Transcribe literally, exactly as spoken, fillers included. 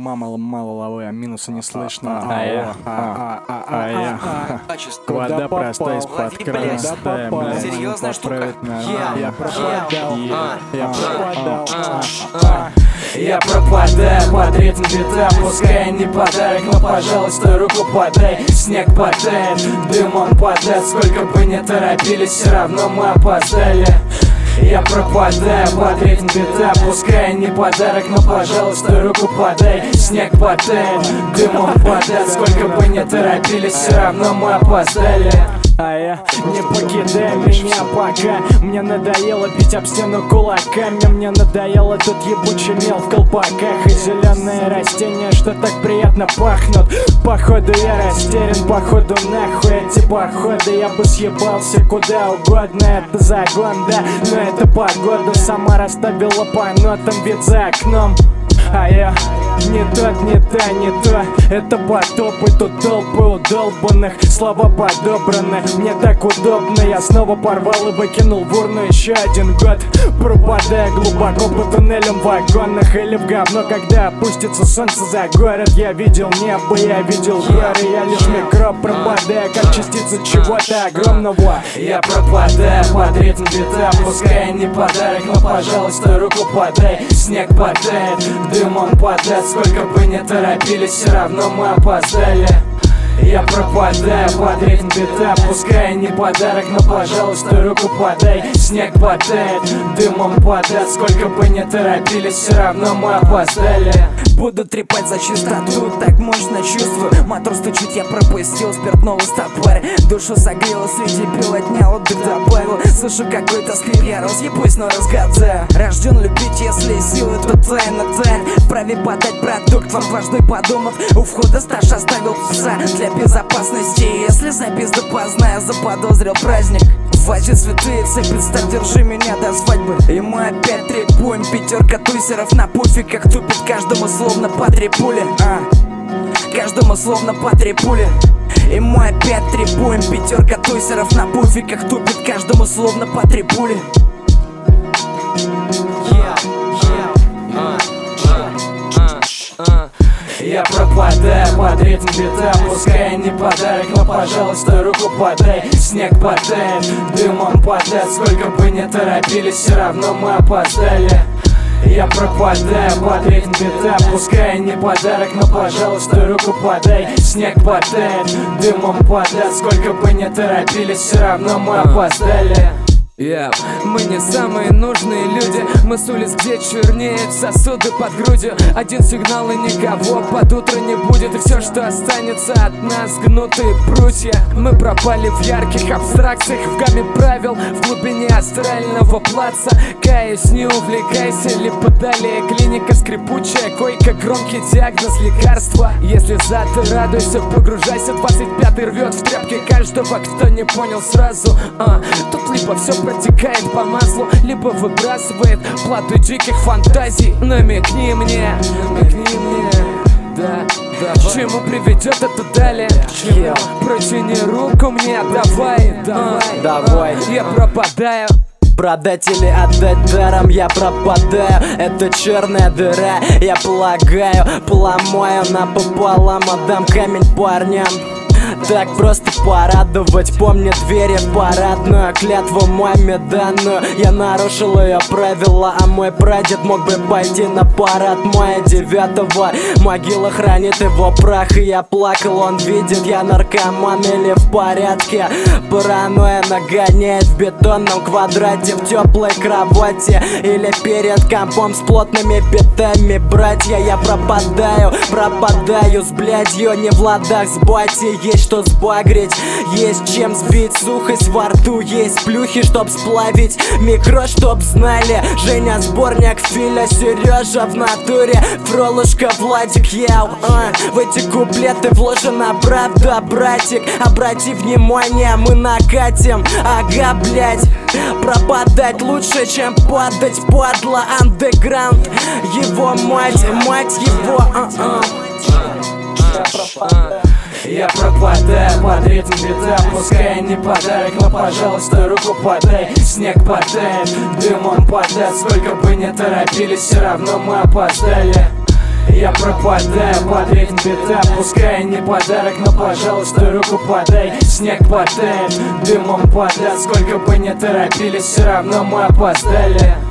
мама малоловая, минуса не слышно. А я, а а а я, куда простой из-под крана ставим. Серьезная штука. Я пропадал, я пропадал. Я пропадаю под ритм бита, пускай не подарок, но, пожалуйста, руку подай. Снег падает, дым он падает, сколько бы не торопились, все равно мы опоздали. Я пропадаю под ритм бита, пускай не подарок, но, пожалуйста, руку подай. Снег падает, дым он падает, сколько бы не торопились, все равно мы опоздали. А я не покидай меня пока. Мне надоело бить об стену кулаками. Мне надоело тут ебучий мел в колпаках и зеленые растения, что так приятно пахнут. Походу я растерян, походу нахуй эти походы. Я бы съебался куда угодно, это загон, да. Но эта погода сама расставила по нотам вид за окном. А я не тот, не та, не то. Это потопы, тут толпы удолбанных. Слова подобраны, мне так удобно. Я снова порвал и выкинул в урну еще один год, пропадая глубоко по туннелям в вагонах или в говно, когда опустится солнце за город. Я видел небо, я видел горы. Я лишь микроб, пропадая как частица чего-то огромного. Я пропадаю под ритм бита, пускай не подарок, но, пожалуйста, руку подай. Снег падает, дым он падает, сколько бы не торопились, все равно мы опоздали. Я пропадаю под ритм бита, пускай не подарок, но, пожалуйста, руку подай. Снег падает, дым он падает, сколько бы не торопились, все равно мы опоздали. Буду трепать за чистоту, так мощно чувствую. Мотор стучит, я пропустил спиртного стопарь. Душу согрела среди бела дня, отдых добавил. Слышу какой-то скрип, я разъебусь, но разгадаю. Рожден любить, если силы, то тайна тайн. Вправе подать продукт, вам важный подумав. У входа стаж оставил пса для безопасности. Если запись допоздна, я заподозрил праздник. Вазе цветы, цепит сталь, держи меня до свадьбы. И мы опять требуем пятерка тусеров на пуфиках. Тупит каждому словно по три пули, а. Каждому словно по три пули. И мы опять требуем пятерка тусеров на пуфиках. Тупит каждому словно по три пули. Я пропадаю под ритм бита, пускай не подарок, но, пожалуйста, руку подай. Снег падает, дым он падает, сколько бы не торопились, все равно мы опоздали. Я пропадаю под ритм бита, пускай не подарок, но, пожалуйста, руку подай. Снег падает, дым он падает, сколько бы не торопились, все равно мы опоздали. Yeah. Мы не самые нужные люди. Мы с улиц, где чернеют сосуды под грудью. Один сигнал и никого под утро не будет. И все, что останется от нас, гнутые прутья. Мы пропали в ярких абстракциях, в гамме правил, в глубине астрального плаца. Каюсь, не увлекайся, либо далее клиника скрипучая, койка, громкий диагноз, лекарства. Если за, ты радуйся, погружайся. Двадцать пятый рвет в тряпке каждого, кто не понял сразу. а, Тут либо все протекает по маслу, либо выбрасывает плату диких фантазий. Намекни мне, намекни мне, да, да. К чему приведет это далее? Yeah. Протяни руку мне, давай, давай, а, давай. А, я пропадаю. Продать или отдать даром, я пропадаю. Это черная дыра, я полагаю. Поломаю напополам, отдам камень парням. Так просто порадовать, помню двери в парадную, клятву маме данную. Я нарушил ее правила, а мой прадед мог бы пойти на парад мая девятого. Могила хранит его прах, и я плакал, он видит, я наркоман или в порядке. Паранойя нагоняет в бетонном квадрате, в теплой кровати или перед компом с плотными битами. Братья, я пропадаю, пропадаю с блядью, не в ладах с батей. Есть что сбагрить, есть чем сбить сухость во рту, есть плюхи, чтоб сплавить микро, чтоб знали. Женя сборник, Филя, Сережа в натуре, Фролушка, Владик, я а, в эти куплеты вложена правда, братик. Обрати внимание, мы накатим, ага, блять. Пропадать лучше, чем падать, падла, андеграунд. Его мать, мать его, а-а. Я пропадаю. Я пропадаю под ритм бита, пускай не подарок, но, пожалуйста, руку подай. Снег падает, дым он падает, сколько бы не торопились, все равно мы опоздали. Я пропадаю под ритм бита. Пускай не подарок, но, пожалуйста, руку подай. Снег потает, дымом подряд. Сколько бы ни торопились, все равно мы опоздали.